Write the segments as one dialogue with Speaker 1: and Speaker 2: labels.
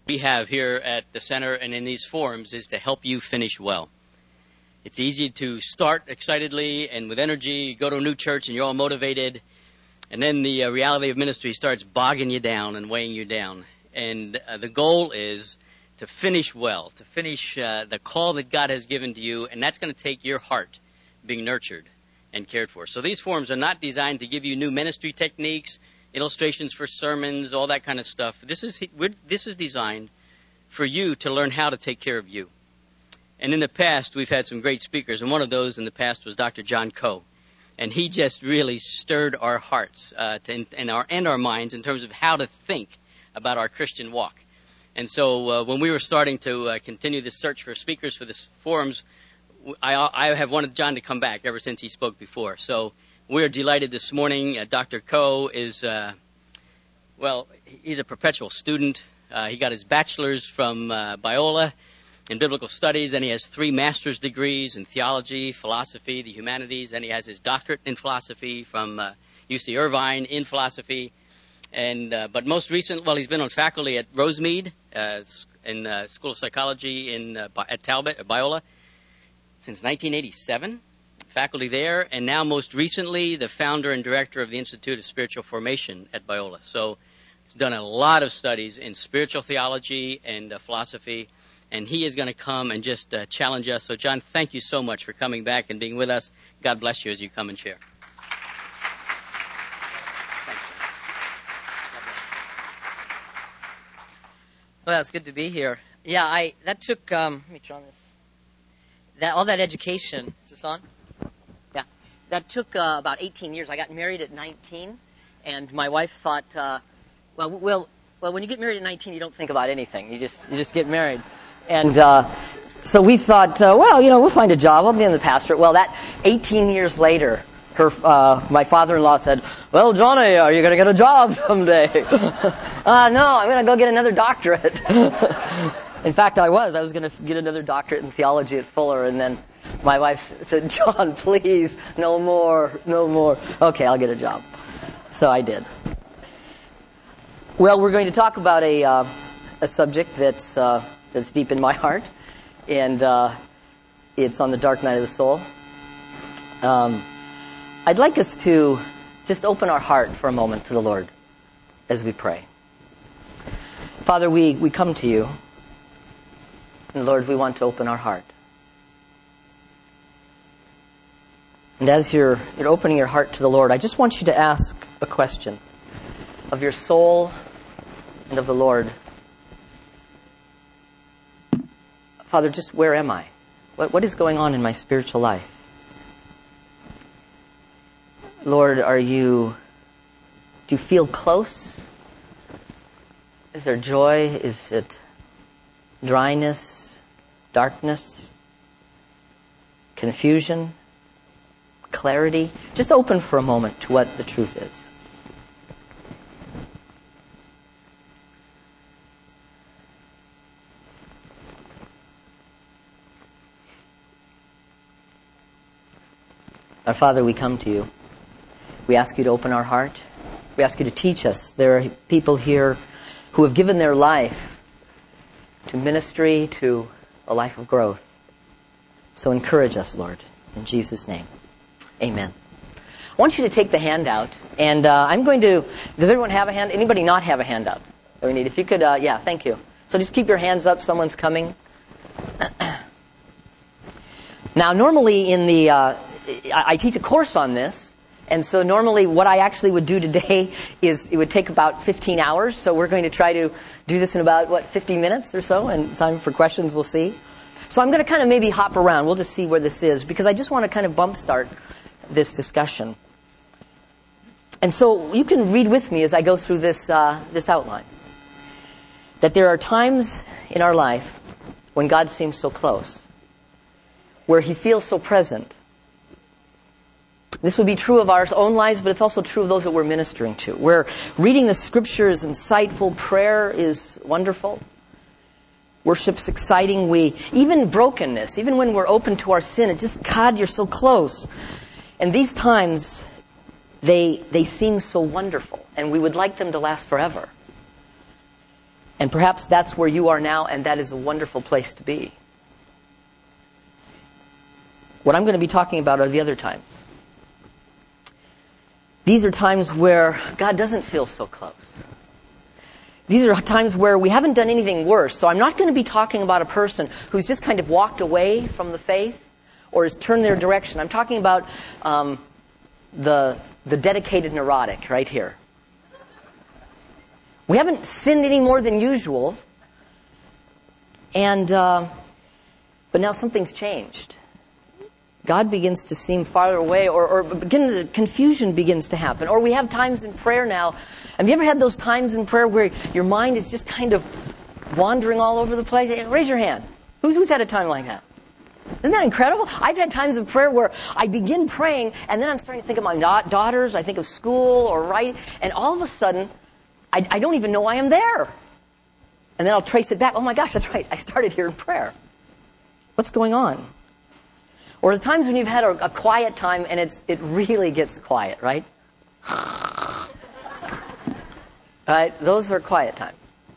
Speaker 1: we have here at the center and in these forums is to help you finish well. It's easy to start excitedly and with energy, go to a new church and you're all motivated, and then the reality of ministry starts bogging you down and weighing you down. And the goal is to finish well, to finish the call that God has given to you, and that's going to take your heart being nurtured and cared for. So these forums are not designed to give you new ministry techniques, illustrations for sermons, all that kind of stuff. This is designed for you to learn how to take care of you. And in the past, we've had some great speakers, and one of those in the past was Dr. John Coe. And he just really stirred our hearts and our minds in terms of how to think about our Christian walk. And so when we were starting to continue this search for speakers for this forums, I have wanted John to come back ever since he spoke before. So we're delighted this morning. Dr. Coe is, he's a perpetual student. He got his bachelor's from Biola in biblical studies, and he has 3 master's degrees in theology, philosophy, the humanities, and he has his doctorate in philosophy from UC Irvine in philosophy. And but most recent, he's been on faculty at Rosemead in School of Psychology at Talbot, at Biola, since 1987. Faculty there, and now most recently the founder and director of the Institute of Spiritual Formation at Biola. So he's done a lot of studies in spiritual theology and philosophy, and he is going to come and just challenge us. So John, thank you so much for coming back and being with us. God bless you as you come and share.
Speaker 2: Well, it's good to be here. Yeah, that took, let me try this. All that education, is this on? Yeah. That took about 18 years. I got married at 19, and my wife thought, well, when you get married at 19, you don't think about anything. You just get married. And so we thought, we'll find a job. I'll be in the pastorate. Well, that 18 years later, my father-in-law said, well, Johnny, are you going to get a job someday? No, I'm going to go get another doctorate. In fact, I was going to get another doctorate in theology at Fuller, and then my wife said, John, please, no more. Okay, I'll get a job. So I did. Well, we're going to talk about a subject that's deep in my heart, and it's on the dark night of the soul. I'd like us to just open our heart for a moment to the Lord as we pray. Father, we come to you, and Lord, we want to open our heart. And as you're opening your heart to the Lord, I just want you to ask a question of your soul and of the Lord. Father, just where am I? What is going on in my spiritual life? Lord, do you feel close? Is there joy? Is it dryness, darkness, confusion, clarity? Just open for a moment to what the truth is. Our Father, we come to you. We ask you to open our heart. We ask you to teach us. There are people here who have given their life to ministry, to a life of growth. So encourage us, Lord. In Jesus' name, amen. I want you to take the handout, and I'm going to... Does everyone have a hand? Anybody not have a handout that we need? If you could, thank you. So just keep your hands up. Someone's coming. Now, normally in the... I teach a course on this, and so normally what I actually would do today is it would take about 15 hours, so we're going to try to do this in about, 50 minutes or so, and time for questions, we'll see. So I'm going to kind of maybe hop around. We'll just see where this is, because I just want to kind of bump start this discussion. And so you can read with me as I go through this outline, that there are times in our life when God seems so close, where He feels so present. This would be true of our own lives, but it's also true of those that we're ministering to. Where reading the Scripture is insightful, prayer is wonderful, worship's exciting. Even brokenness, even when we're open to our sin, it's just, God, you're so close. And these times, they seem so wonderful, and we would like them to last forever. And perhaps that's where you are now, and that is a wonderful place to be. What I'm going to be talking about are the other times. These are times where God doesn't feel so close. These are times where we haven't done anything worse. So I'm not going to be talking about a person who's just kind of walked away from the faith or has turned their direction. I'm talking about the dedicated neurotic right here. We haven't sinned any more than usual, and but now something's changed. God begins to seem farther away, or confusion begins to happen. Or we have times in prayer now. Have you ever had those times in prayer where your mind is just kind of wandering all over the place? Raise your hand. Who's had a time like that? Isn't that incredible? I've had times of prayer where I begin praying, and then I'm starting to think of my daughters, I think of school or writing, and all of a sudden, I don't even know I am there. And then I'll trace it back. Oh my gosh, that's right. I started here in prayer. What's going on? Or the times when you've had a quiet time and it really gets quiet, right? Right? Those are quiet times.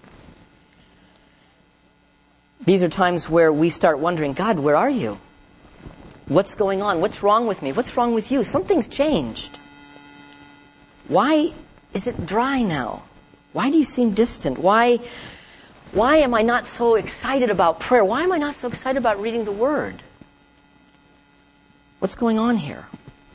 Speaker 2: These are times where we start wondering, God, where are you? What's going on? What's wrong with me? What's wrong with you? Something's changed. Why is it dry now? Why do you seem distant? Why am I not so excited about prayer? Why am I not so excited about reading the Word? What's going on here?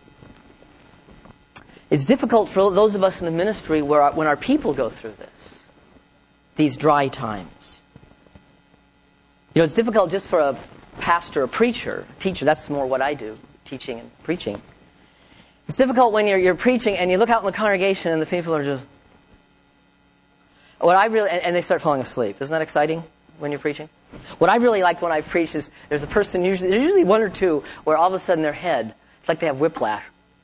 Speaker 2: It's difficult for those of us in the ministry when our people go through this, these dry times. You know, it's difficult just for a pastor, a preacher, teacher. That's more what I do, teaching and preaching. It's difficult when you're preaching and you look out in the congregation and the people are just... and they start falling asleep. Isn't that exciting when you're preaching? What I really like when I preach is there's a person, there's usually one or two, where all of a sudden their head, it's like they have whiplash.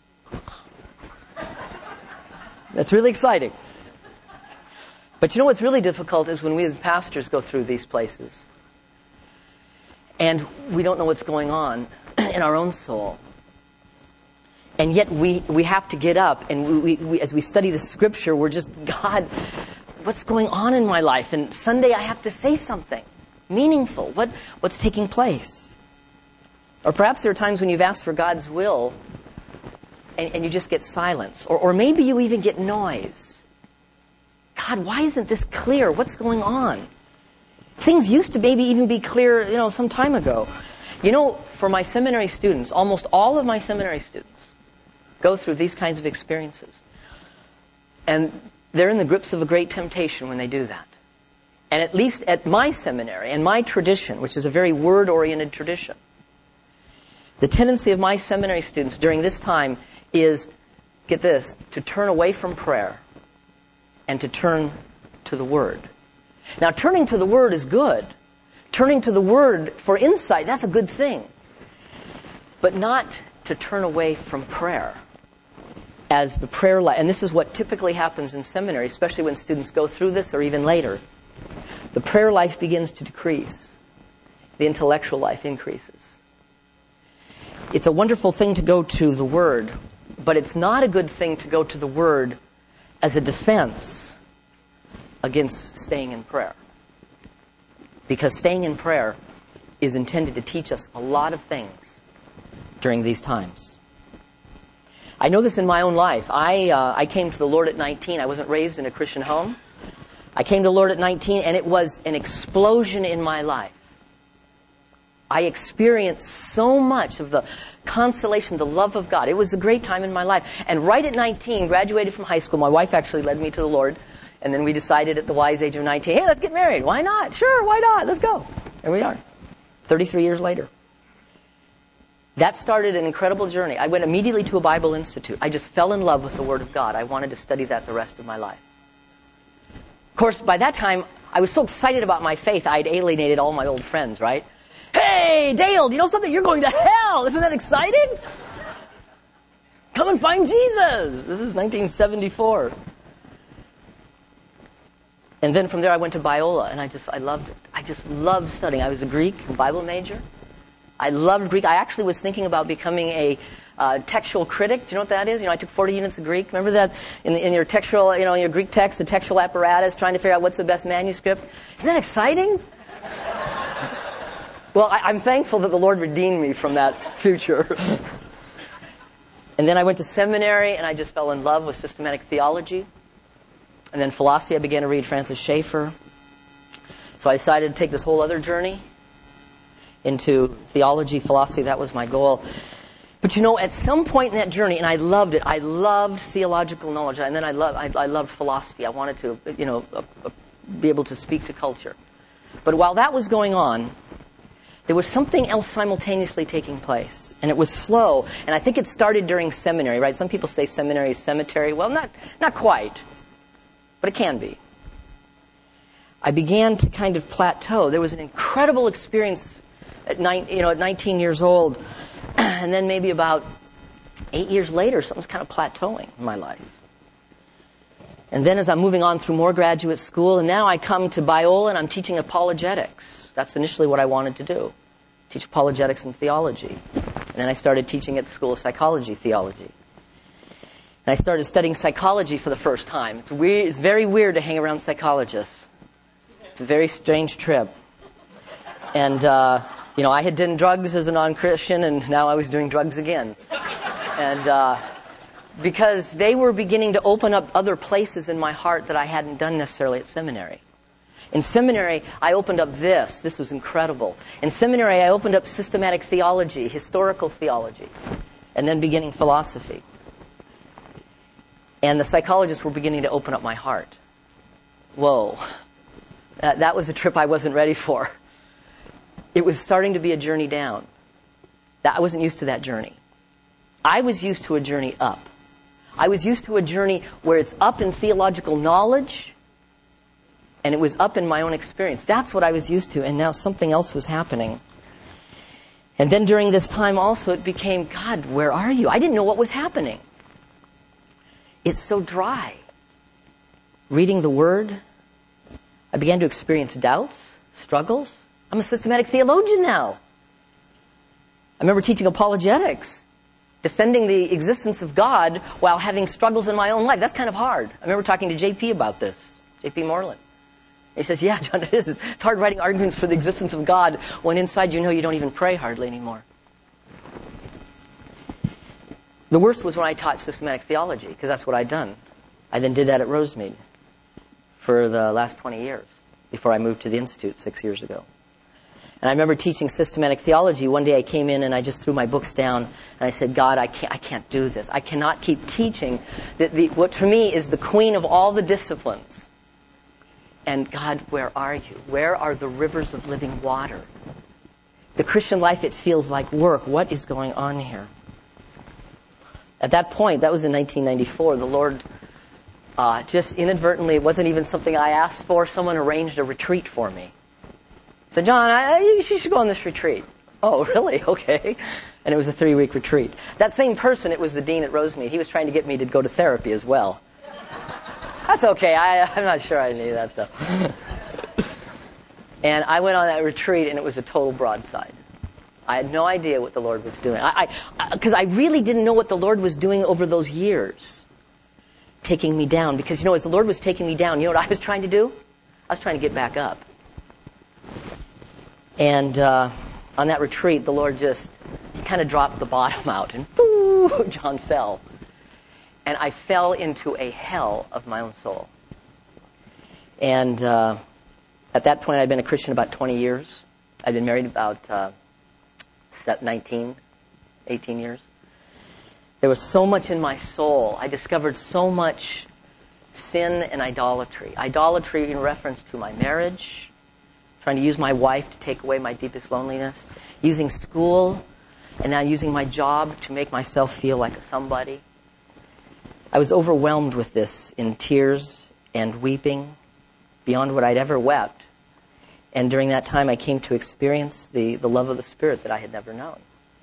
Speaker 2: That's really exciting. But you know what's really difficult is when we as pastors go through these places and we don't know what's going on in our own soul. And yet we have to get up and we as we study the Scripture, we're just, God, what's going on in my life? And Sunday I have to say something meaningful. What's taking place? Or perhaps there are times when you've asked for God's will and you just get silence. Or maybe you even get noise. God, why isn't this clear? What's going on? Things used to maybe even be clear, some time ago. For my seminary students, almost all of my seminary students go through these kinds of experiences. And they're in the grips of a great temptation when they do that. And at least at my seminary and my tradition, which is a very word-oriented tradition, the tendency of my seminary students during this time is, get this, to turn away from prayer and to turn to the Word. Now, turning to the Word is good. Turning to the Word for insight, that's a good thing. But not to turn away from prayer as the prayer life. And this is what typically happens in seminary, especially when students go through this or even later. The prayer life begins to decrease. The intellectual life increases. It's a wonderful thing to go to the Word, but it's not a good thing to go to the Word as a defense against staying in prayer. Because staying in prayer is intended to teach us a lot of things during these times. I know this in my own life. I came to the Lord at 19. I wasn't raised in a Christian home. I came to the Lord at 19, and it was an explosion in my life. I experienced so much of the consolation, the love of God. It was a great time in my life. And right at 19, graduated from high school. My wife actually led me to the Lord. And then we decided at the wise age of 19, hey, let's get married. Why not? Sure, why not? Let's go. Here we are, 33 years later. That started an incredible journey. I went immediately to a Bible Institute. I just fell in love with the Word of God. I wanted to study that the rest of my life. Of course, by that time, I was so excited about my faith, I'd alienated all my old friends, right? Hey, Dale, do you know something? You're going to hell. Isn't that exciting? Come and find Jesus. This is 1974. And then from there I went to Biola, and I loved it. I just loved studying. I was a Greek Bible major. I loved Greek. I actually was thinking about becoming textual critic. Do you know what that is? I took 40 units of Greek. Remember that in your textual, in your Greek text, the textual apparatus, trying to figure out what's the best manuscript. Isn't that exciting? Well, I'm thankful that the Lord redeemed me from that future. And then I went to seminary, and I just fell in love with systematic theology. And then philosophy, I began to read Francis Schaeffer. So I decided to take this whole other journey into theology, philosophy. That was my goal. But at some point in that journey, and I loved it. I loved theological knowledge, and then I loved philosophy. I wanted to, be able to speak to culture. But while that was going on, there was something else simultaneously taking place, and it was slow. And I think it started during seminary, right? Some people say seminary is cemetery. Well, not quite, but it can be. I began to kind of plateau. There was an incredible experience at 19 years old, and then maybe about 8 years later, something's kind of plateauing in my life. And then as I'm moving on through more graduate school, and now I come to Biola and I'm teaching apologetics. That's initially what I wanted to do, teach apologetics and theology. And then I started teaching at the School of Psychology, theology. And I started studying psychology for the first time. It's very weird to hang around psychologists. It's a very strange trip. And, I had done drugs as a non-Christian, and now I was doing drugs again. And because they were beginning to open up other places in my heart that I hadn't done necessarily at seminary. In seminary, I opened up this. This was incredible. In seminary, I opened up systematic theology, historical theology, and then beginning philosophy. And the psychologists were beginning to open up my heart. Whoa. That was a trip I wasn't ready for. It was starting to be a journey down. I wasn't used to that journey. I was used to a journey up. I was used to a journey where it's up in theological knowledge, and it was up in my own experience. That's what I was used to, and now something else was happening. And then during this time also, it became, God, where are you? I didn't know what was happening. It's so dry. Reading the Word, I began to experience doubts, struggles. I'm a systematic theologian now. I remember teaching apologetics, defending the existence of God while having struggles in my own life. That's kind of hard. I remember talking to JP about this, JP Moreland. He says, yeah, John, it is. It's hard writing arguments for the existence of God when inside you don't even pray hardly anymore. The worst was when I taught systematic theology, because that's what I'd done. I then did that at Rosemead for the last 20 years, before I moved to the Institute 6 years ago. And I remember teaching systematic theology. One day I came in and I just threw my books down and I said, God, I can't do this. I cannot keep teaching what for me is the queen of all the disciplines. And God, where are you? Where are the rivers of living water? The Christian life, it feels like work. What is going on here? At that point, that was in 1994, the Lord just inadvertently, it wasn't even something I asked for, someone arranged a retreat for me. Said, John, you should go on this retreat. Oh, really? Okay. And it was a 3-week retreat. That same person, it was the dean at Rosemead. He was trying to get me to go to therapy as well. That's okay. I'm not sure I need that stuff. And I went on that retreat, and it was a total broadside. I had no idea what the Lord was doing. Because I really didn't know what the Lord was doing over those years, taking me down. Because, as the Lord was taking me down, you know what I was trying to do? I was trying to get back up. And on that retreat, the Lord just kind of dropped the bottom out, and boo, John fell. And I fell into a hell of my own soul. And at that point, I'd been a Christian about 20 years. I'd been married about 18 years. There was so much in my soul. I discovered so much sin and idolatry. Idolatry in reference to my marriage, trying to use my wife to take away my deepest loneliness, using school, and now using my job to make myself feel like somebody. I was overwhelmed with this in tears and weeping beyond what I'd ever wept. And during that time, I came to experience the love of the Spirit that I had never known.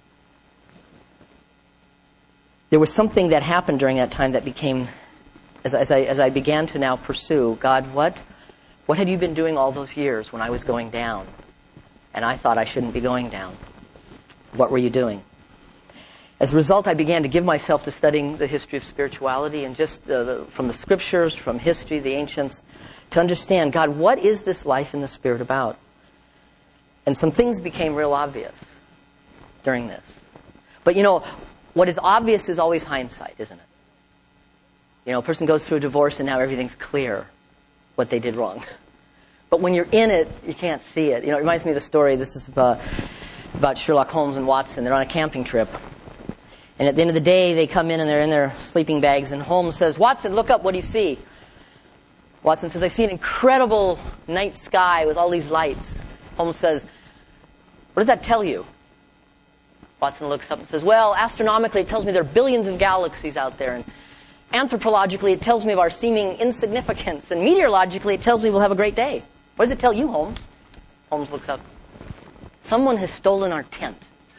Speaker 2: There was something that happened during that time that became, as I began to now pursue, God, what had you been doing all those years when I was going down? And I thought I shouldn't be going down. What were you doing? As a result, I began to give myself to studying the history of spirituality and just from the scriptures, from history, the ancients, to understand, God, what is this life in the Spirit about? And some things became real obvious during this. But what is obvious is always hindsight, isn't it? A person goes through a divorce and now everything's clear what they did wrong. But when you're in it, you can't see it. It reminds me of a story. This is about Sherlock Holmes and Watson. They're on a camping trip. And at the end of the day, they come in and they're in their sleeping bags. And Holmes says, Watson, look up. What do you see? Watson says, I see an incredible night sky with all these lights. Holmes says, what does that tell you? Watson looks up and says, well, astronomically, it tells me there are billions of galaxies out there. And anthropologically, it tells me of our seeming insignificance. And meteorologically, it tells me we'll have a great day. What does it tell you, Holmes? Holmes looks up. Someone has stolen our tent.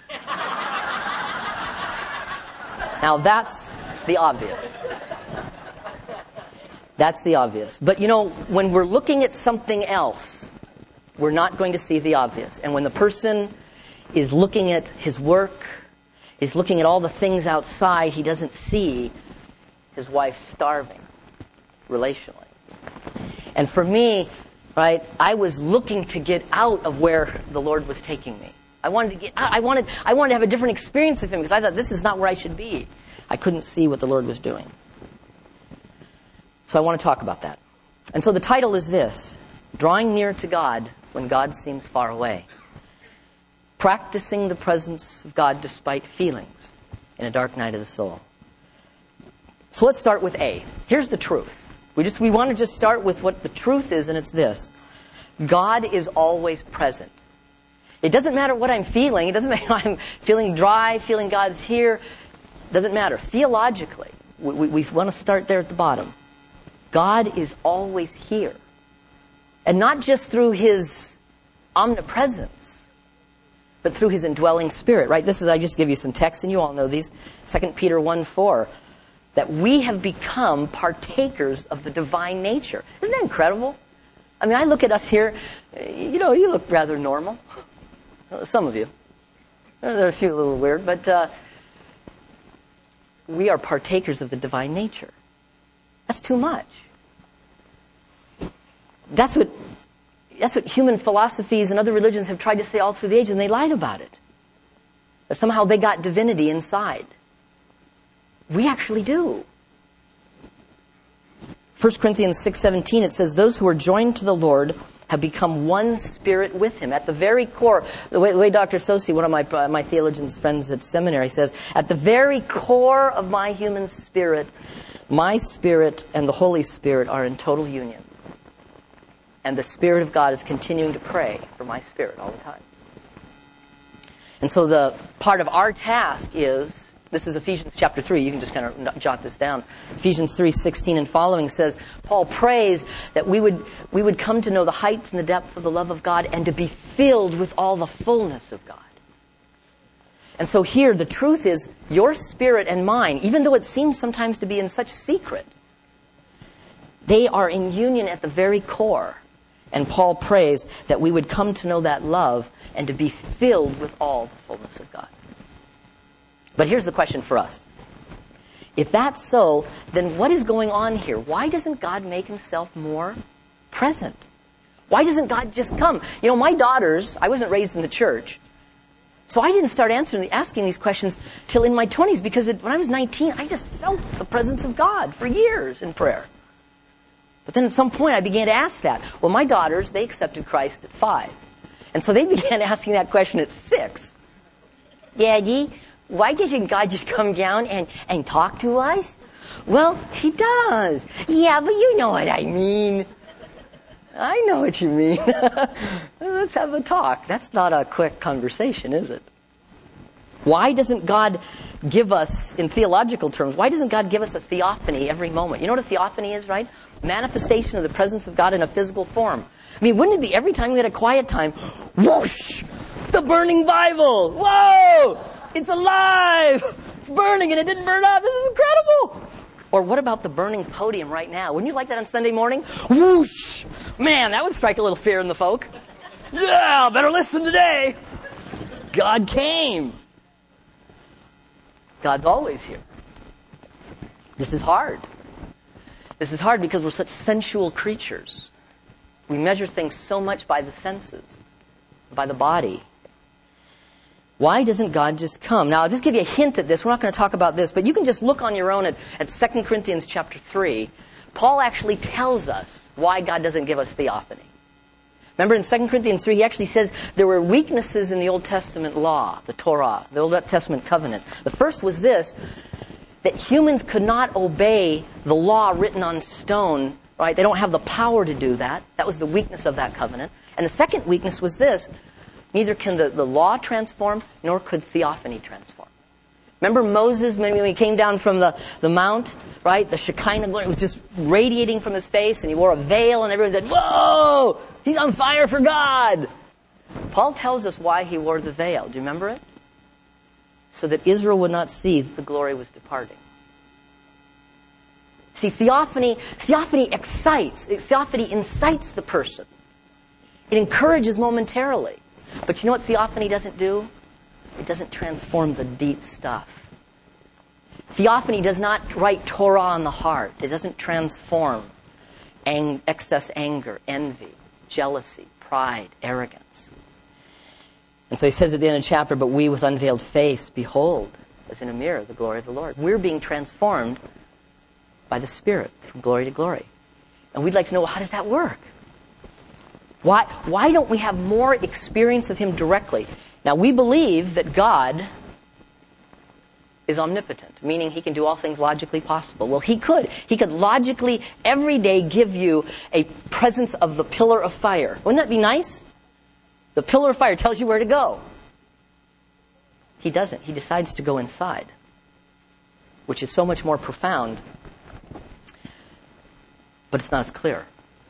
Speaker 2: Now, that's the obvious. That's the obvious. But, when we're looking at something else, we're not going to see the obvious. And when the person is looking at his work, is looking at all the things outside, he doesn't see his wife starving relationally. And for me, right, I was looking to get out of where the Lord was taking me. I wanted to get out. I wanted to have a different experience of Him because I thought this is not where I should be. I couldn't see what the Lord was doing. So I want to talk about that. And so the title is this: Drawing Near to God When God Seems Far Away. Practicing the presence of God despite feelings in a dark night of the soul. So let's start with A. Here's the truth. We want to just start with what the truth is, and it's this: God is always present. It doesn't matter what I'm feeling. It doesn't matter if I'm feeling dry, feeling God's here. It doesn't matter. Theologically, we want to start there at the bottom. God is always here. And not just through His omnipresence, but through His indwelling Spirit, right? I just give you some text, and you all know these. 2 Peter 1:4. That we have become partakers of the divine nature. Isn't that incredible? I mean, I look at us here, you look rather normal. Some of you. There are a few a little weird, but we are partakers of the divine nature. That's too much. That's what human philosophies and other religions have tried to say all through the ages, and they lied about it. That somehow they got divinity inside. We actually do. 1 Corinthians 6:17, it says, those who are joined to the Lord have become one spirit with Him. At the very core, the way Dr. Sosi, one of my theologian's friends at seminary, says, at the very core of my human spirit, my spirit and the Holy Spirit are in total union. And the Spirit of God is continuing to pray for my spirit all the time. And so the part of our task is, this is Ephesians chapter 3. You can just kind of jot this down. Ephesians 3:16 and following says, Paul prays that we would come to know the height and the depth of the love of God and to be filled with all the fullness of God. And so here, the truth is, your spirit and mine, even though it seems sometimes to be in such secret, they are in union at the very core. And Paul prays that we would come to know that love and to be filled with all the fullness of God. But here's the question for us. If that's so, then what is going on here? Why doesn't God make Himself more present? Why doesn't God just come? My daughters, I wasn't raised in the church, so I didn't start asking these questions till in my 20s, because when I was 19, I just felt the presence of God for years in prayer. But then at some point I began to ask that. Well, my daughters, they accepted Christ at 5. And so they began asking that question at 6. Daddy, why doesn't God just come down and talk to us? Well, He does. Yeah, but you know what I mean. I know what you mean. Let's have a talk. That's not a quick conversation, is it? Why doesn't God give us, in theological terms, why doesn't God give us a theophany every moment? You know what a theophany is, right? Manifestation of the presence of God in a physical form. I mean, wouldn't it be every time we had a quiet time, whoosh, the burning Bible, whoa! It's alive! It's burning and it didn't burn up. This is incredible! Or what about the burning podium right now? Wouldn't you like that on Sunday morning? Whoosh! Man, that would strike a little fear in the folk. Yeah, better listen today. God came. God's always here. This is hard. This is hard because we're such sensual creatures. We measure things so much by the senses, by the body. Why doesn't God just come? Now, I'll just give you a hint at this. We're not going to talk about this, but you can just look on your own at 2 Corinthians chapter 3. Paul actually tells us why God doesn't give us theophany. Remember in 2 Corinthians 3, he actually says there were weaknesses in the Old Testament law, the Torah, the Old Testament covenant. The first was this, that humans could not obey the law written on stone, right? They don't have the power to do that. That was the weakness of that covenant. And the second weakness was this, neither can the law transform, nor could theophany transform. Remember Moses, when he came down from the mount, right? The Shekinah glory was just radiating from his face, and he wore a veil, and everyone said, whoa, he's on fire for God. Paul tells us why he wore the veil. Do you remember it? So that Israel would not see that the glory was departing. See, theophany excites. Theophany incites the person. It encourages momentarily. But you know what theophany doesn't do? It doesn't transform the deep stuff. Theophany does not write Torah on the heart. It doesn't transform excess anger, envy, jealousy, pride, arrogance. And so he says at the end of the chapter, but we with unveiled face behold, as in a mirror, the glory of the Lord. We're being transformed by the Spirit from glory to glory. And we'd like to know, well, how does that work? Why don't we have more experience of Him directly? Now, we believe that God is omnipotent, meaning He can do all things logically possible. Well, He could. He could logically, every day, give you a presence of the pillar of fire. Wouldn't that be nice? The pillar of fire tells you where to go. He doesn't. He decides to go inside, which is so much more profound, but it's not as clear.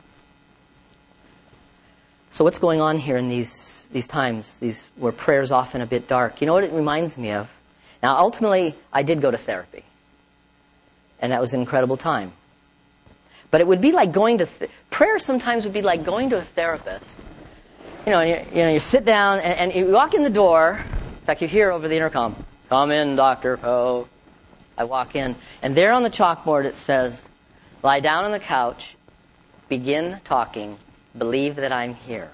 Speaker 2: So what's going on here in these times, where prayer's often a bit dark? You know what it reminds me of? Now, ultimately, I did go to therapy, and that was an incredible time. But it would be like going to prayer. Sometimes would be like going to a therapist. You sit down and you walk in the door. In fact, you hear over the intercom, "Come in, Dr. Poe." I walk in, and there on the chalkboard it says, "Lie down on the couch, begin talking, believe that I'm here."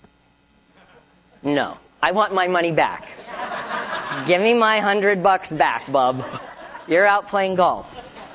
Speaker 2: No, I want my money back. Give me my $100 back, bub. You're out playing golf.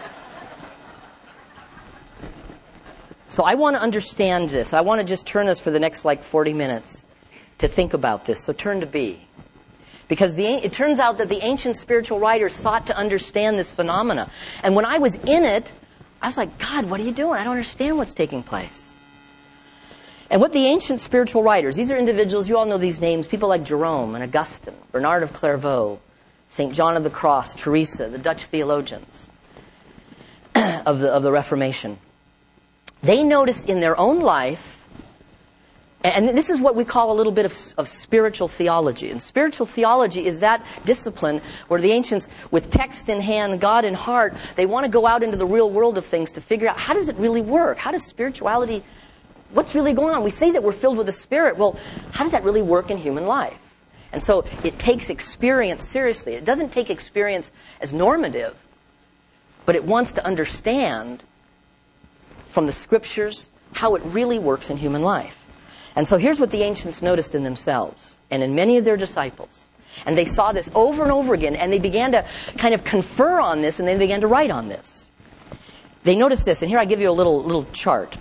Speaker 2: So I want to understand this. I want to just turn us for the next 40 minutes to think about this. So turn to B. Because it turns out that the ancient spiritual writers sought to understand this phenomena. And when I was in it, I was like, God, what are you doing? I don't understand what's taking place. And what the ancient spiritual writers, these are individuals, you all know these names, people like Jerome and Augustine, Bernard of Clairvaux, St. John of the Cross, Teresa, the Dutch theologians of the Reformation. They noticed in their own life, and this is what we call a little bit of spiritual theology. And spiritual theology is that discipline where the ancients, with text in hand, God in heart, they want to go out into the real world of things to figure out, how does it really work? How does spirituality, what's really going on? We say that we're filled with the Spirit. Well, how does that really work in human life? And so it takes experience seriously. It doesn't take experience as normative, but it wants to understand from the Scriptures how it really works in human life. And so here's what the ancients noticed in themselves and in many of their disciples. And they saw this over and over again, and they began to kind of confer on this, and they began to write on this. They noticed this, and here I give you a little chart.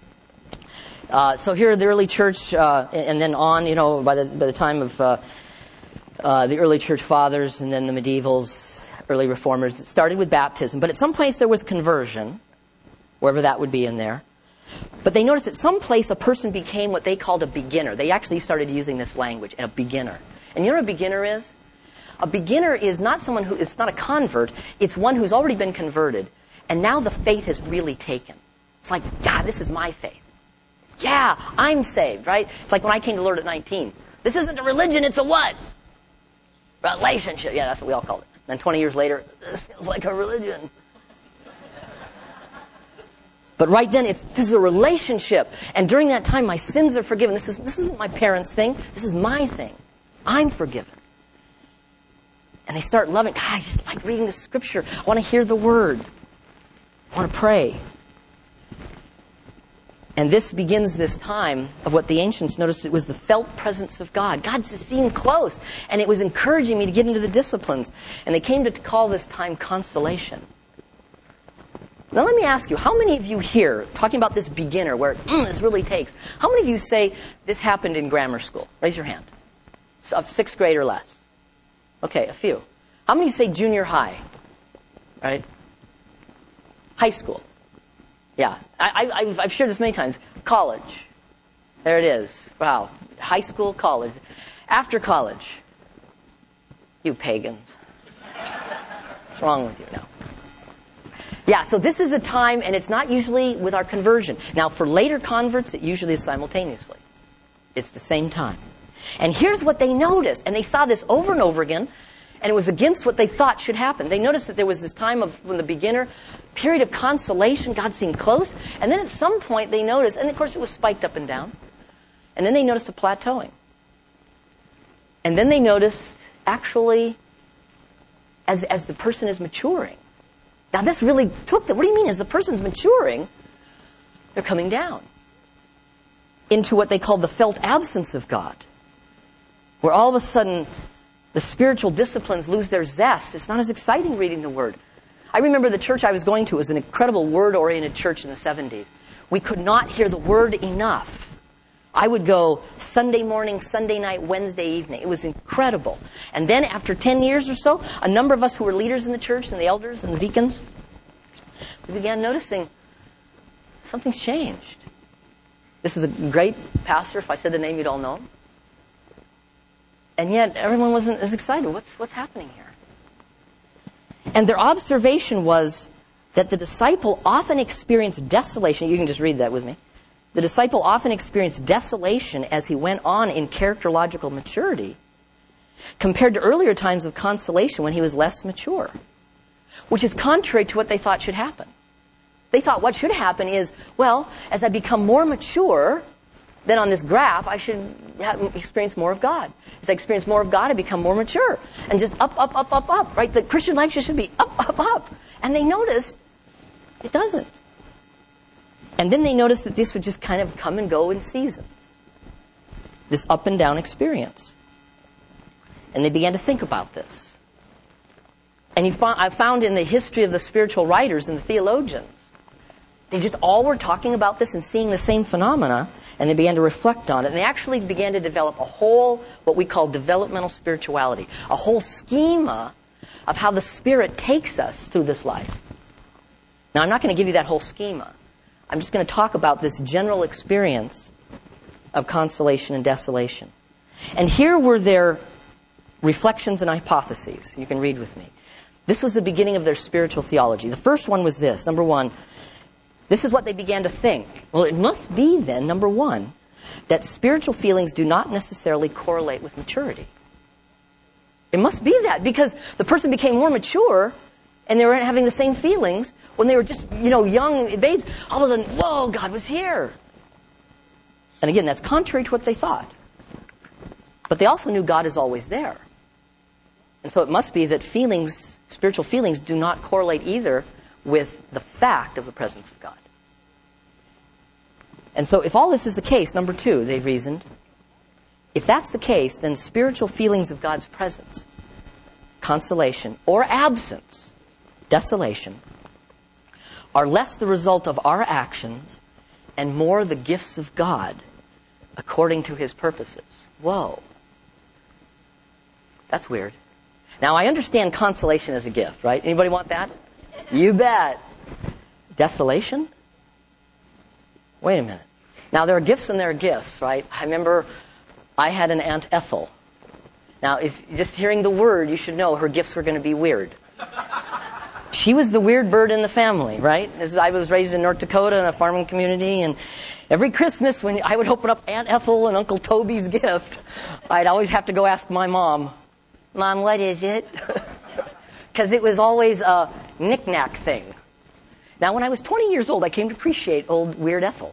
Speaker 2: So here the early church, and then on, by the time of the early church fathers, and then the medievals, early reformers, it started with baptism. But at some place there was conversion, wherever that would be in there. But they noticed at some place a person became what they called a beginner. They actually started using this language, a beginner. And you know what a beginner is? A beginner is not someone it's not a convert, it's one who's already been converted. And now the faith has really taken. It's like, God, this is my faith. Yeah, I'm saved, right? It's like when I came to the Lord at 19. This isn't a religion, it's a what? Relationship. Yeah, that's what we all called it. And then 20 years later, this feels like a religion. But right then, this is a relationship. And during that time, my sins are forgiven. This isn't my parents' thing. This is my thing. I'm forgiven. And they start loving, God, I just like reading the scripture. I want to hear the word. I want to pray. And this begins this time of what the ancients noticed. It was the felt presence of God. God seemed close. And it was encouraging me to get into the disciplines. And they came to call this time consolation. Now let me ask you, how many of you here, talking about this beginner where this really takes, how many of you say this happened in grammar school? Raise your hand. Up 6th grade or less. Okay, a few. How many say junior high? Right? High school. Yeah, I've shared this many times. College. There it is. Wow. High school, college. After college. You pagans. What's wrong with you now? Yeah, so this is a time, and it's not usually with our conversion. Now, for later converts, it usually is simultaneously. It's the same time. And here's what they noticed, and they saw this over and over again, and it was against what they thought should happen. They noticed that there was this time of, when the beginner, period of consolation, God seemed close, and then at some point they noticed, and of course it was spiked up and down, and then they noticed a plateauing. And then they noticed, actually, as the person is maturing. Now this really took them. What do you mean? As the person's maturing, they're coming down into what they call the felt absence of God, where all of a sudden the spiritual disciplines lose their zest. It's not as exciting reading the Word. I remember the church I was going to was an incredible Word-oriented church in the 70s. We could not hear the Word enough. I would go Sunday morning, Sunday night, Wednesday evening. It was incredible. And then after 10 years or so, a number of us who were leaders in the church and the elders and the deacons, we began noticing something's changed. This is a great pastor. If I said the name, you'd all know him. And yet, everyone wasn't as excited. What's happening here? And their observation was that the disciple often experienced desolation. You can just read that with me. The disciple often experienced desolation as he went on in characterological maturity compared to earlier times of consolation when he was less mature, which is contrary to what they thought should happen. They thought what should happen is, well, as I become more mature, then on this graph, I should experience more of God. As I experience more of God, I become more mature. And just up, up, up, up, up, right? The Christian life just should be up, up, up. And they noticed it doesn't. And then they noticed that this would just kind of come and go in seasons. This up and down experience. And they began to think about this. And I found in the history of the spiritual writers and the theologians, they just all were talking about this and seeing the same phenomena, and they began to reflect on it. And they actually began to develop a whole, what we call developmental spirituality, a whole schema of how the Spirit takes us through this life. Now, I'm not going to give you that whole schema. I'm just going to talk about this general experience of consolation and desolation. And here were their reflections and hypotheses. You can read with me. This was the beginning of their spiritual theology. The first one was this. Number one, this is what they began to think. Well, it must be then, number one, that spiritual feelings do not necessarily correlate with maturity. It must be that, because the person became more mature and they were having the same feelings when they were just, young babes. All of a sudden, whoa, God was here. And again, that's contrary to what they thought. But they also knew God is always there. And so it must be that spiritual feelings do not correlate either with the fact of the presence of God. And so if all this is the case, number two, they reasoned, if that's the case, then spiritual feelings of God's presence, consolation, or absence, desolation, are less the result of our actions and more the gifts of God according to His purposes. Whoa. That's weird. Now, I understand consolation as a gift, right? Anybody want that? You bet. Desolation? Wait a minute. Now, there are gifts and there are gifts, right? I remember I had an Aunt Ethel. Now, if just hearing the word, you should know her gifts were going to be weird. She was the weird bird in the family, right? As I was raised in North Dakota in a farming community, and every Christmas when I would open up Aunt Ethel and Uncle Toby's gift, I'd always have to go ask my mom, Mom, what is it? Because it was always a knick-knack thing. Now, when I was 20 years old, I came to appreciate old Weird Ethel.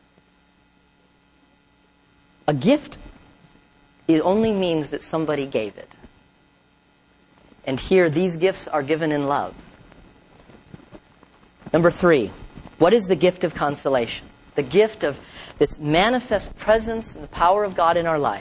Speaker 2: A gift, it only means that somebody gave it. And here, these gifts are given in love. Number 3, what is the gift of consolation? The gift of this manifest presence and the power of God in our life.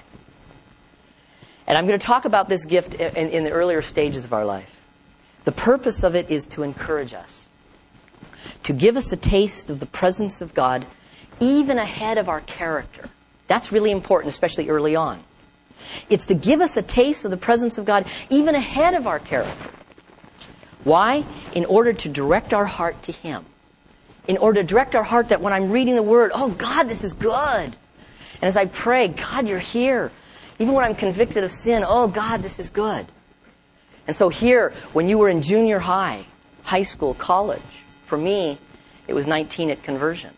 Speaker 2: And I'm going to talk about this gift in the earlier stages of our life. The purpose of it is to encourage us, to give us a taste of the presence of God even ahead of our character. That's really important, especially early on. It's to give us a taste of the presence of God even ahead of our character. Why? In order to direct our heart to Him. In order to direct our heart that when I'm reading the Word, oh God, this is good. And as I pray, God, you're here. Even when I'm convicted of sin, oh God, this is good. And so here, when you were in junior high, high school, college, for me, it was 19 at conversion.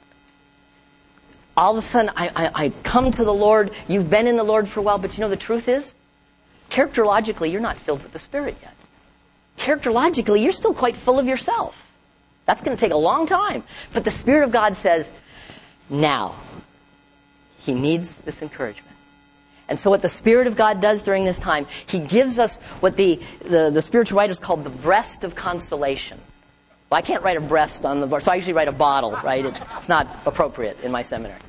Speaker 2: All of a sudden, I come to the Lord. You've been in the Lord for a while, but you know the truth is, characterologically, you're not filled with the Spirit yet. Characterologically, you're still quite full of yourself. That's going to take a long time. But the Spirit of God says, now, He needs this encouragement. And so what the Spirit of God does during this time, He gives us what the spiritual writers call the breast of consolation. Well, I can't write a breast on the board, so I usually write a bottle, right? It's not appropriate in my seminary.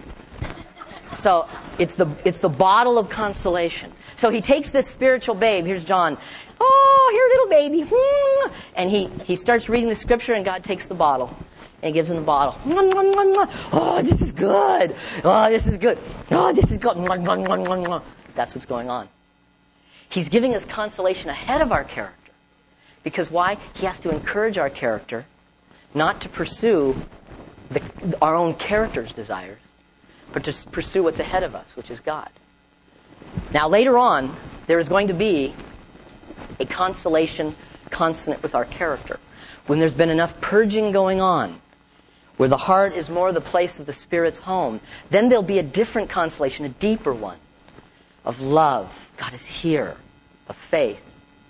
Speaker 2: So it's the bottle of consolation. So He takes this spiritual babe. Here's John. Oh, here, little baby. And he starts reading the Scripture, and God takes the bottle and gives him the bottle. Oh, this is good. Oh, this is good. Oh, this is good. That's what's going on. He's giving us consolation ahead of our character. Because why? He has to encourage our character not to pursue our own character's desires, but to pursue what's ahead of us, which is God. Now, later on, there is going to be a consolation consonant with our character. When there's been enough purging going on, where the heart is more the place of the Spirit's home, then there'll be a different consolation, a deeper one, of love. God is here, of faith.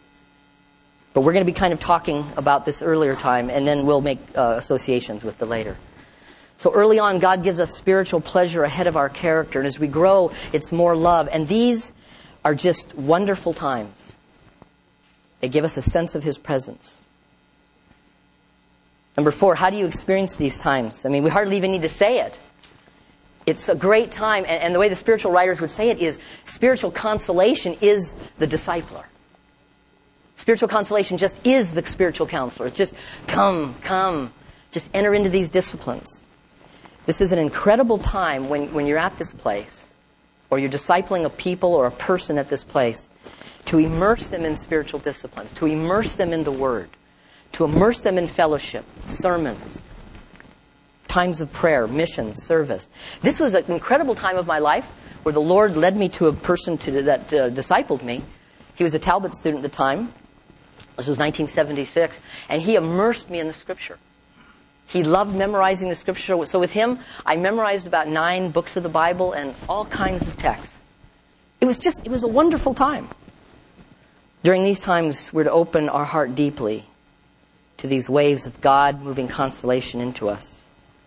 Speaker 2: But we're going to be kind of talking about this earlier time, and then we'll make associations with the later. So early on, God gives us spiritual pleasure ahead of our character, and as we grow, it's more love. And these are just wonderful times. They give us a sense of His presence. Number 4, how do you experience these times? I mean, we hardly even need to say it. It's a great time, and the way the spiritual writers would say it is, spiritual consolation is the discipler. Spiritual consolation just is the spiritual counselor. It's just, come, just enter into these disciplines. This is an incredible time when you're at this place, or you're discipling a people or a person at this place, to immerse them in spiritual disciplines, to immerse them in the Word, to immerse them in fellowship, sermons, times of prayer, missions, service. This was an incredible time of my life where the Lord led me to a person that discipled me. He was a Talbot student at the time. This was 1976. And he immersed me in the Scripture. He loved memorizing the Scripture. So with him, I memorized about 9 books of the Bible and all kinds of texts. It was a wonderful time. During these times, we're to open our heart deeply to these waves of God moving consolation into us.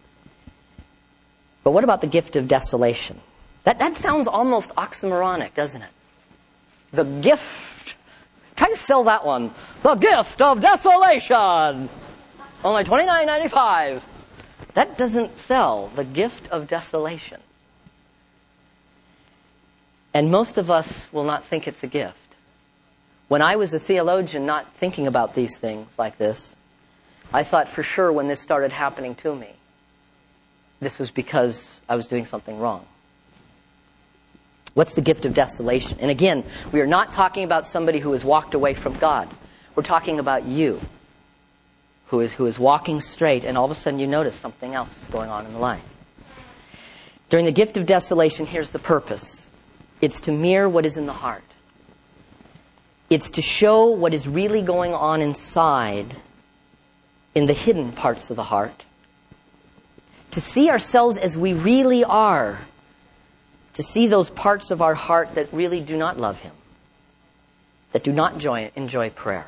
Speaker 2: But what about the gift of desolation? That sounds almost oxymoronic, doesn't it? The gift. Try to sell that one. The gift of desolation. Only $29.95. That doesn't sell. The gift of desolation. And most of us will not think it's a gift. When I was a theologian not thinking about these things like this, I thought for sure when this started happening to me, this was because I was doing something wrong. What's the gift of desolation? And again, we are not talking about somebody who has walked away from God. We're talking about you, who is walking straight, and all of a sudden you notice something else is going on in life. During the gift of desolation, here's the purpose. It's to mirror what is in the heart. It's to show what is really going on inside, in the hidden parts of the heart. To see ourselves as we really are. To see those parts of our heart that really do not love Him. That do not enjoy prayer.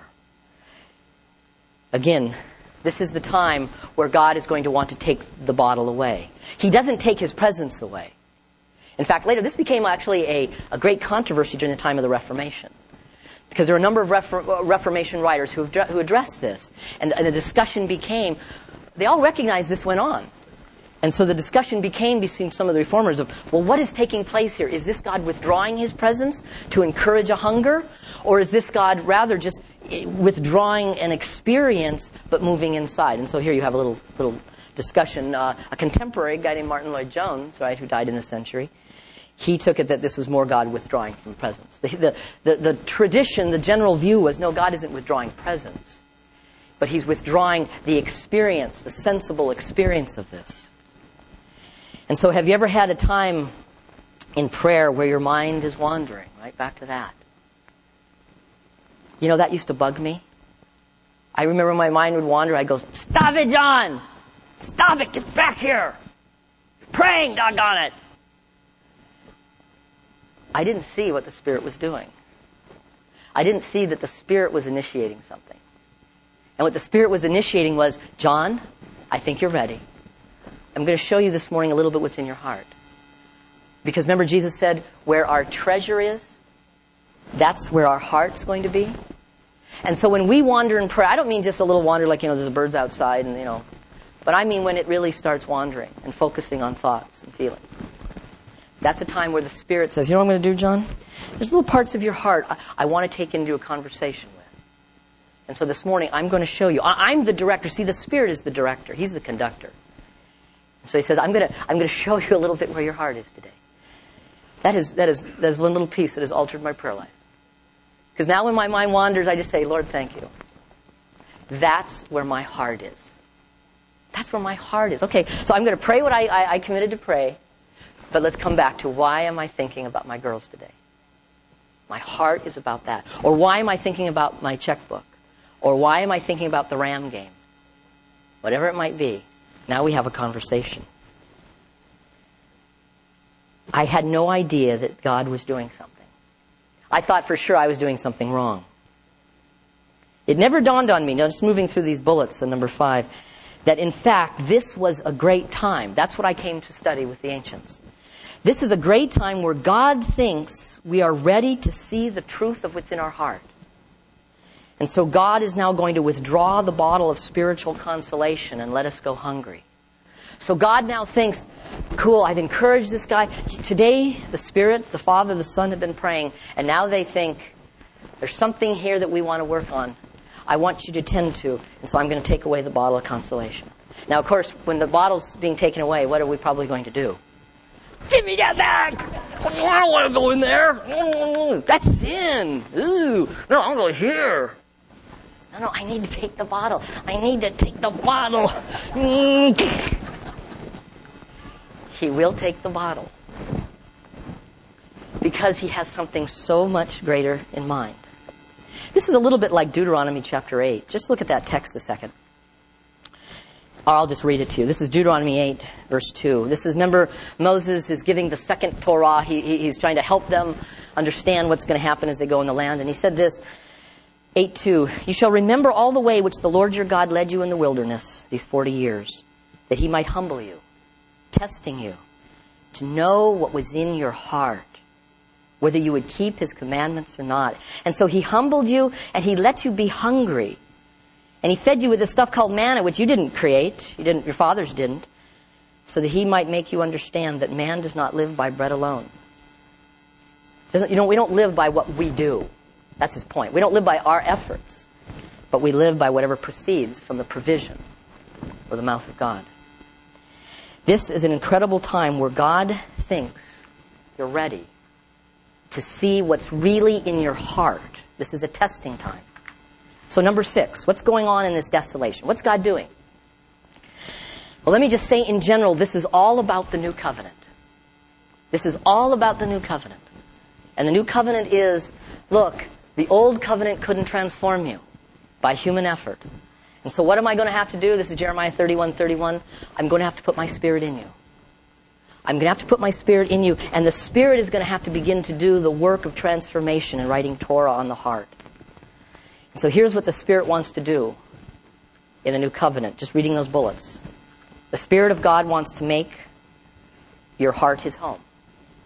Speaker 2: Again, this is the time where God is going to want to take the bottle away. He doesn't take His presence away. In fact, later, this became actually a great controversy during the time of the Reformation. Because there are a number of Reformation writers who addressed this. And the discussion became, they all recognized this went on. And so the discussion became between some of the reformers of, well, what is taking place here? Is this God withdrawing his presence to encourage a hunger? Or is this God rather just withdrawing an experience but moving inside? And so here you have a little discussion. A contemporary guy named Martin Lloyd-Jones, right, who died in this century, he took it that this was more God withdrawing from presence. The tradition, the general view was, no, God isn't withdrawing presence, but he's withdrawing the experience, the sensible experience of this. And so have you ever had a time in prayer where your mind is wandering? Right back to that. You know, that used to bug me. I remember my mind would wander. I'd go, stop it, John! Stop it! Get back here! You're praying, doggone it! I didn't see what the Spirit was doing. I didn't see that the Spirit was initiating something. And what the Spirit was initiating was, John, I think you're ready. I'm going to show you this morning a little bit what's in your heart. Because remember, Jesus said, where our treasure is, that's where our heart's going to be. And so when we wander in prayer, I don't mean just a little wander like, there's birds outside and, but I mean when it really starts wandering and focusing on thoughts and feelings. That's a time where the Spirit says, you know what I'm going to do, John? There's little parts of your heart I want to take into a conversation with. And so this morning, I'm going to show you. I'm the director. See, the Spirit is the director. He's the conductor. So he says, I'm going to show you a little bit where your heart is today. That is one little piece that has altered my prayer life. Because now when my mind wanders, I just say, Lord, thank you. That's where my heart is. That's where my heart is. Okay, so I'm going to pray what I committed to pray. But let's come back to, why am I thinking about my girls today? My heart is about that. Or why am I thinking about my checkbook? Or why am I thinking about the Ram game? Whatever it might be. Now we have a conversation. I had no idea that God was doing something. I thought for sure I was doing something wrong. It never dawned on me, now just moving through these bullets on number 5, that in fact this was a great time. That's what I came to study with the ancients. This is a great time where God thinks we are ready to see the truth of what's in our heart. And so God is now going to withdraw the bottle of spiritual consolation and let us go hungry. So God now thinks, cool, I've encouraged this guy. Today, the Spirit, the Father, the Son have been praying, and now they think, there's something here that we want to work on. I want you to tend to, and so I'm going to take away the bottle of consolation. Now, of course, when the bottle's being taken away, what are we probably going to do? Give me that back! I don't want to go in there. That's sin. Ooh, no, I'm going here. No, I need to take the bottle. I need to take the bottle. He will take the bottle because he has something so much greater in mind. This is a little bit like Deuteronomy chapter 8. Just look at that text a second. I'll just read it to you. This is Deuteronomy 8, verse 2. This is, remember, Moses is giving the second Torah. He's trying to help them understand what's going to happen as they go in the land. And he said this, 8:2, you shall remember all the way which the Lord your God led you in the wilderness these 40 years, that he might humble you, testing you, to know what was in your heart, whether you would keep his commandments or not. And so he humbled you, and he let you be hungry. And he fed you with this stuff called manna, which you didn't create. Your fathers didn't. So that he might make you understand that man does not live by bread alone. We don't live by what we do. That's his point. We don't live by our efforts, but we live by whatever proceeds from the provision or the mouth of God. This is an incredible time where God thinks you're ready to see what's really in your heart. This is a testing time. So number 6, what's going on in this desolation? What's God doing? Well, let me just say in general, this is all about the new covenant. This is all about the new covenant. And the new covenant is, look, the old covenant couldn't transform you by human effort. And so what am I going to have to do? This is Jeremiah 31:31. I'm going to have to put my Spirit in you. I'm going to have to put my Spirit in you. And the Spirit is going to have to begin to do the work of transformation and writing Torah on the heart. And so here's what the Spirit wants to do in the new covenant. Just reading those bullets. The Spirit of God wants to make your heart his home.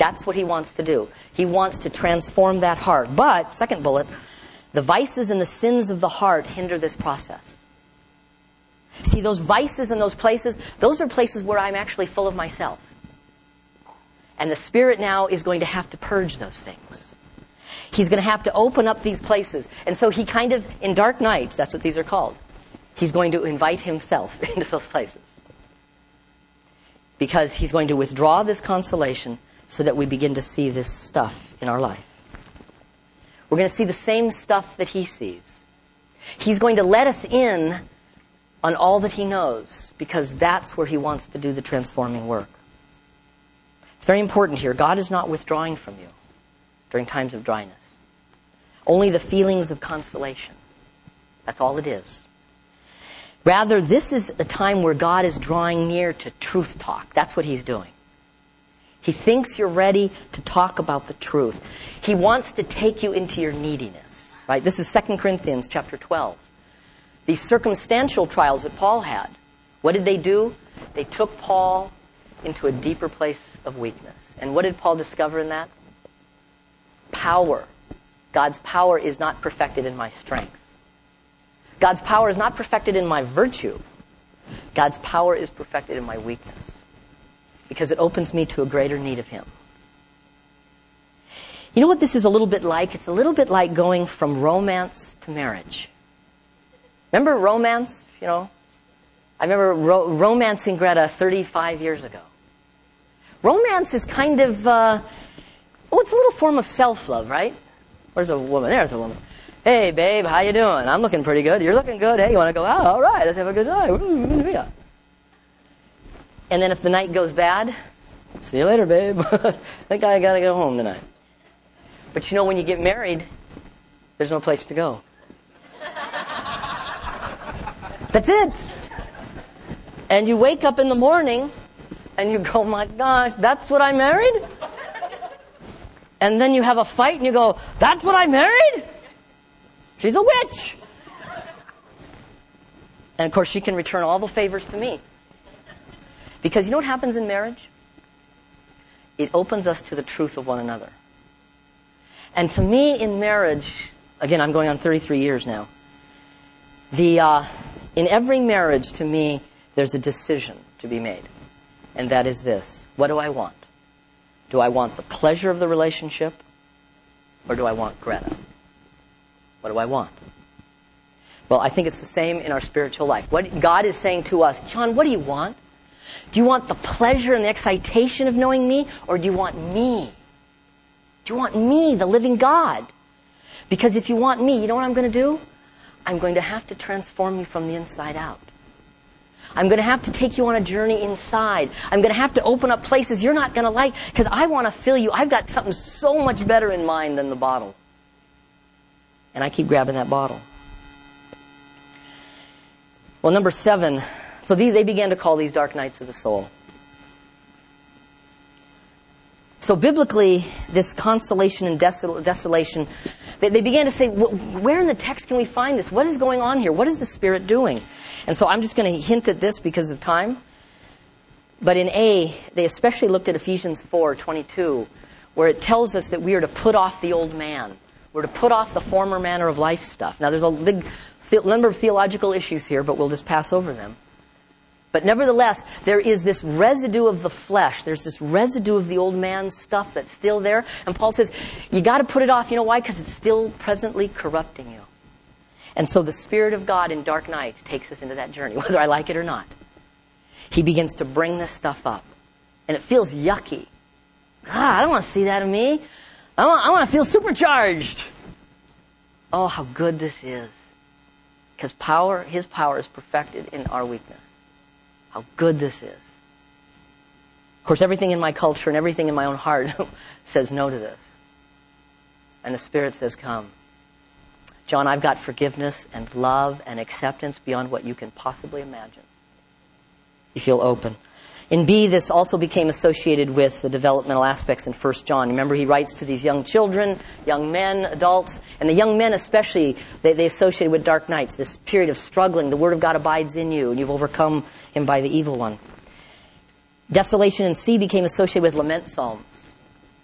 Speaker 2: That's what he wants to do. He wants to transform that heart. But, second bullet, the vices and the sins of the heart hinder this process. See, those vices and those places, those are places where I'm actually full of myself. And the Spirit now is going to have to purge those things. He's going to have to open up these places. And so he kind of, in dark nights, that's what these are called, he's going to invite himself into those places. Because he's going to withdraw this consolation so that we begin to see this stuff in our life. We're going to see the same stuff that he sees. He's going to let us in on all that he knows, because that's where he wants to do the transforming work. It's very important here. God is not withdrawing from you during times of dryness. Only the feelings of consolation. That's all it is. Rather, this is a time where God is drawing near to truth talk. That's what he's doing. He thinks you're ready to talk about the truth. He wants to take you into your neediness. Right? This is 2 Corinthians chapter 12. These circumstantial trials that Paul had. What did they do? They took Paul into a deeper place of weakness. And what did Paul discover in that? Power. God's power is not perfected in my strength. God's power is not perfected in my virtue. God's power is perfected in my weakness. Because it opens me to a greater need of him. You know what this is a little bit like? It's a little bit like going from romance to marriage. Remember romance? You know, I remember romancing Greta 35 years ago. Romance is kind of, it's a little form of self-love, right? Where's a woman? There's a woman. Hey, babe, how you doing? I'm looking pretty good. You're looking good. Hey, you want to go out? All right, let's have a good time. And then if the night goes bad, see you later, babe. I think I got to go home tonight. But you know, when you get married, there's no place to go. That's it. And you wake up in the morning and you go, my gosh, that's what I married? And then you have a fight and you go, that's what I married? She's a witch. And of course she can return all the favors to me. Because you know what happens in marriage? It opens us to the truth of one another. And for me in marriage, again, I'm going on 33 years now. In every marriage, to me, there's a decision to be made. And that is this. What do I want? Do I want the pleasure of the relationship? Or do I want Greta? What do I want? Well, I think it's the same in our spiritual life. What God is saying to us, John, what do you want? Do you want the pleasure and the excitation of knowing me? Or do you want me? Do you want me, the living God? Because if you want me, you know what I'm going to do? I'm going to have to transform you from the inside out. I'm going to have to take you on a journey inside. I'm going to have to open up places you're not going to like because I want to fill you. I've got something so much better in mind than the bottle. And I keep grabbing that bottle. Well, number 7. So they began to call these dark nights of the soul. So biblically, this consolation and desolation, they began to say, where in the text can we find this? What is going on here? What is the Spirit doing? And so I'm just going to hint at this because of time. But in A, they especially looked at Ephesians 4:22, where it tells us that we are to put off the old man. We're to put off the former manner of life stuff. Now, there's a big number of theological issues here, but we'll just pass over them. But nevertheless, there is this residue of the flesh. There's this residue of the old man stuff that's still there. And Paul says, you got to put it off. You know why? Because it's still presently corrupting you. And so the Spirit of God in dark nights takes us into that journey, whether I like it or not. He begins to bring this stuff up. And it feels yucky. I don't want to see that in me. I want to feel supercharged. Oh, how good this is. Because His power is perfected in our weakness. How good this is. Of course, everything in my culture and everything in my own heart says no to this. And the Spirit says, come. John, I've got forgiveness and love and acceptance beyond what you can possibly imagine. If you'll open. In B, this also became associated with the developmental aspects in 1 John. Remember, he writes to these young children, young men, adults, and the young men especially, they associated with dark nights, this period of struggling. The Word of God abides in you, and you've overcome him by the evil one. Desolation in C became associated with lament psalms.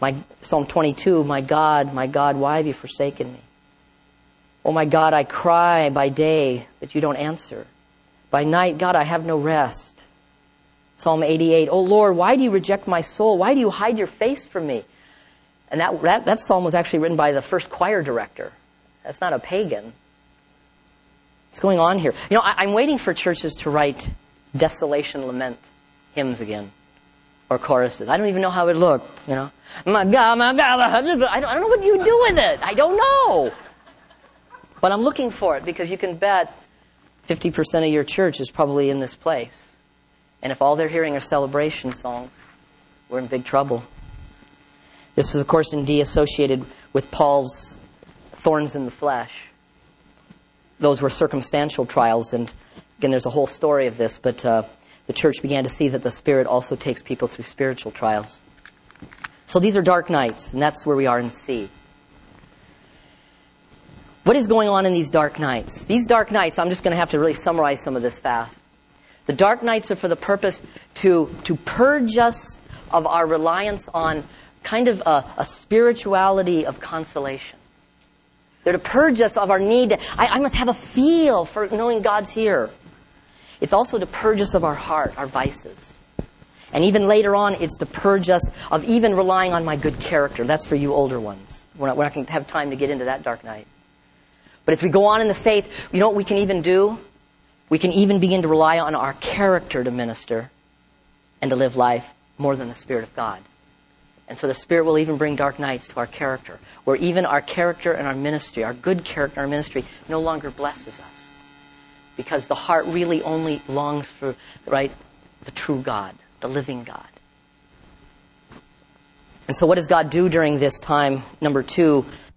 Speaker 2: Psalm 22, my God, why have you forsaken me? Oh my God, I cry by day, but you don't answer. By night, God, I have no rest. Psalm 88, oh Lord, why do you reject my soul? Why do you hide your face from me? And that psalm was actually written by the first choir director. That's not a pagan. What's going on here? You know, I'm waiting for churches to write desolation lament hymns again, or choruses. I don't even know how it would look, you know. My God, I don't know what you do with it. I don't know. But I'm looking for it, because you can bet 50% of your church is probably in this place. And if all they're hearing are celebration songs, we're in big trouble. This was, of course, indeed associated with Paul's thorns in the flesh. Those were circumstantial trials, and again, there's a whole story of this, but the church began to see that the Spirit also takes people through spiritual trials. So these are dark nights, and that's where we are in C. What is going on in these dark nights? These dark nights, I'm just going to have to really summarize some of this fast. The dark nights are for the purpose to purge us of our reliance on kind of a spirituality of consolation. They're to purge us of our need. I must have a feel for knowing God's here. It's also to purge us of our heart, our vices. And even later on, it's to purge us of even relying on my good character. That's for you older ones. We're not going to have time to get into that dark night. But as we go on in the faith, you know what we can even do? We can even begin to rely on our character to minister and to live life more than the Spirit of God. And so the Spirit will even bring dark nights to our character, where even our character and our ministry, our good character and our ministry, no longer blesses us. Because the heart really only longs for, the true God, the living God. And so what does God do during this time? Number 2,